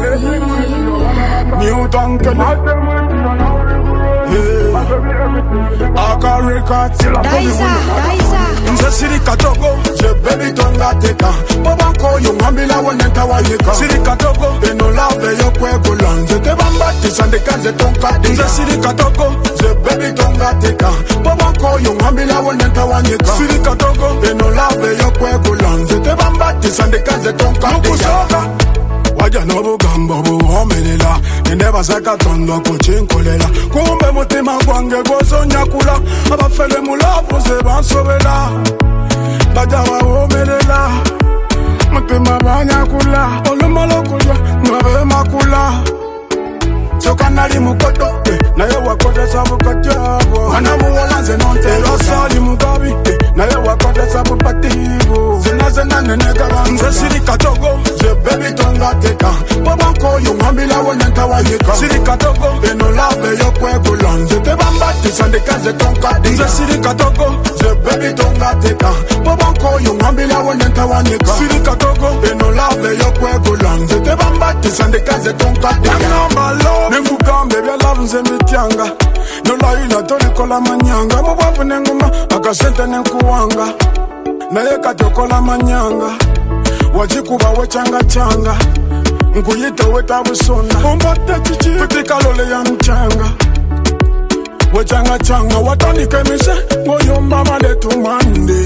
Newton Kelly. Aka Records. Nze sirika togo, je baby tonga teka. Boba ko yo ngambila wonenta wayeka. Sirika togo, eno love yo kwego lanze. Te bambati sande kaze tonka. Nze sirika togo, je baby tonga teka. Boba ko yo ngambila wonenta wayeka. Sirika togo, eno love yo kwego lanze. Te bambati sande kaze tonka. Nukusoka. Waja nobugambo buwomelela nendeba zakatondo kuchinkolela kumbe mutima gwange gwozonyakula abafele mulavu ze bansobela baja bawomelela mutima banyakula olumalokulya ngabe makula sokanali mukodo naye wakodesa bukajabo anamuwolanze nontero sali mugabi naye wakodesa bupatibo zinazena nenekaba nze sirika togo je baby tonga teka bobanko yo ngambila wonenta wayeka sirika togo eno lave yo kwegulanze te bambati sande kaze tonka nze sirika togo je baby tonga teka bobanko yo ngambila wonenta wayeka sirika togo eno lave yo kwegulanze te bambati sande kaze tonka nengugambe byalava nze mbityanga nolayila tolikola manyanga mubwavu nenguma akasente nenkuwanga naye katokola manyanga wajikuba wechanga-changa nkuyite wetabusona umbate chichi pitikalole ya mchanga wechanga-changa watandike mise ngoyomba maletumande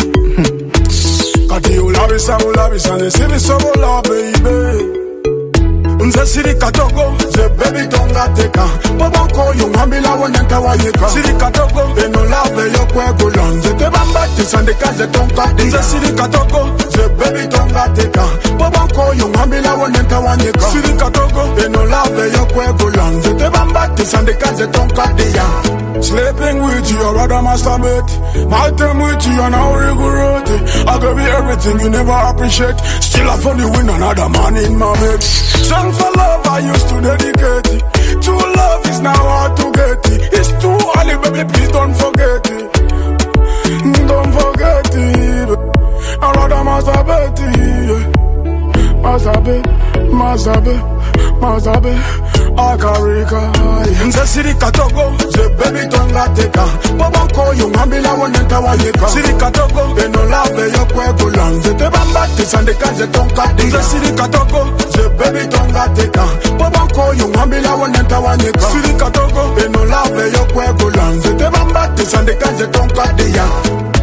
kati ulabisa nesibisobola baby nze sirika togo, je baby tonga teka bobanko yo ngambila wonenta wayeka sirika togo, eno lave yo kwegulanze te bambati sande kaze tonka nze sirika togo, je baby tonga teka bobanko yo ngambila wonenta wayeka sirika togo, eno lave yo kwegulanze te bambati sande kaze tonka dia. Sleeping with you, I'd rather masturbate. My time with you, and I regret it. I gave you everything you never appreciate. Still I found you win another man in my bed. Song for love I used to dedicate it. True love is now hard to get it. It's too early, baby, please don't forget it. Don't forget it. I'd rather masturbate it. Mazabe, Akarika. Nze sirika togo, je baby tonga teka. Bobanko yo ngambila wonenta wayeka. Sirika togo, eno lave yo kwegulanze. Te bambati sande kaze tonka. Nze sirika togo, je baby tonga teka. Bobanko yo ngambila wonenta wayeka. Sirika togo, eno lave yo kwegulanze. Te bambati sande kaze tonka dia.